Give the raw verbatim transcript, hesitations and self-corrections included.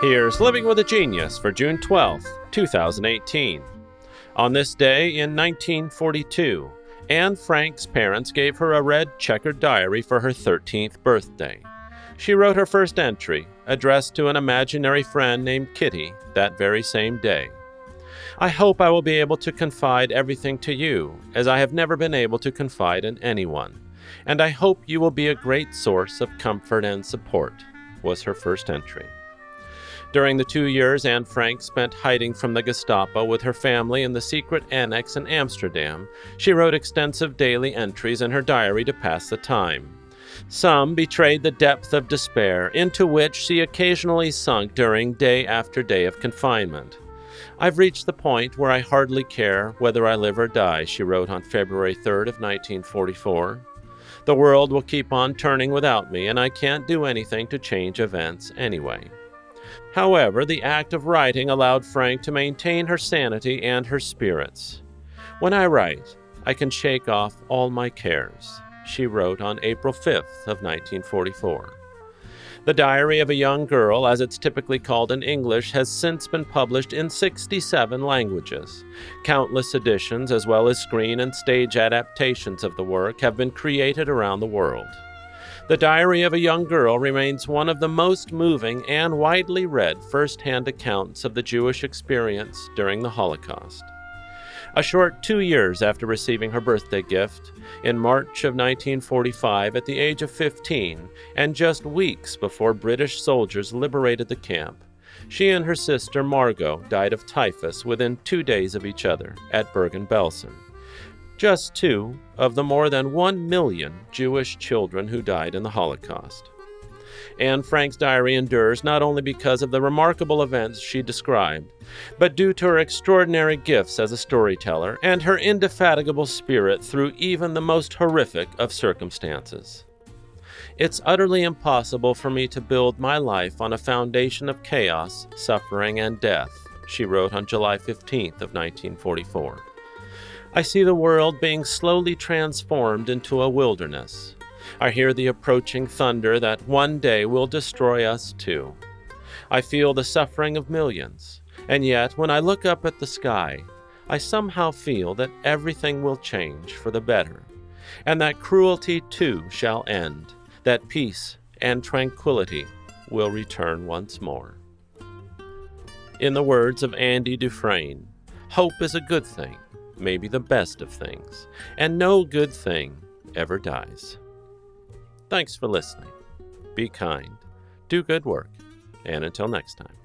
Here's Living with a Genius for June twelfth, two thousand eighteen. On this day in nineteen forty-two, Anne Frank's parents gave her a red checkered diary for her thirteenth birthday. She wrote her first entry, addressed to an imaginary friend named Kitty, that very same day. I hope I will be able to confide everything to you, as I have never been able to confide in anyone, and I hope you will be a great source of comfort and support, was her first entry. During the two years Anne Frank spent hiding from the Gestapo with her family in the secret annex in Amsterdam, she wrote extensive daily entries in her diary to pass the time. Some betrayed the depth of despair into which she occasionally sunk during day after day of confinement. I've reached the point where I hardly care whether I live or die, she wrote on February third of nineteen forty-four. The world will keep on turning without me, and I can't do anything to change events anyway. However, the act of writing allowed Frank to maintain her sanity and her spirits. When I write, I can shake off all my cares, she wrote on April fifth of nineteen forty-four. The Diary of a Young Girl, as it's typically called in English, has since been published in sixty-seven languages. Countless editions, as well as screen and stage adaptations of the work, have been created around the world. The Diary of a Young Girl remains one of the most moving and widely read first-hand accounts of the Jewish experience during the Holocaust. A short two years after receiving her birthday gift, in March of nineteen forty-five, at the age of fifteen, and just weeks before British soldiers liberated the camp, she and her sister Margot died of typhus within two days of each other at Bergen-Belsen. Just two of the more than one million Jewish children who died in the Holocaust. Anne Frank's diary endures not only because of the remarkable events she described, but due to her extraordinary gifts as a storyteller and her indefatigable spirit through even the most horrific of circumstances. It's utterly impossible for me to build my life on a foundation of chaos, suffering, and death, she wrote on July fifteenth of nineteen forty-four. I see the world being slowly transformed into a wilderness. I hear the approaching thunder that one day will destroy us too. I feel the suffering of millions, and yet when I look up at the sky, I somehow feel that everything will change for the better, and that cruelty too shall end, that peace and tranquility will return once more. In the words of Andy Dufresne, hope is a good thing, maybe the best of things, and no good thing ever dies. Thanks for listening. Be kind, do good work, and until next time.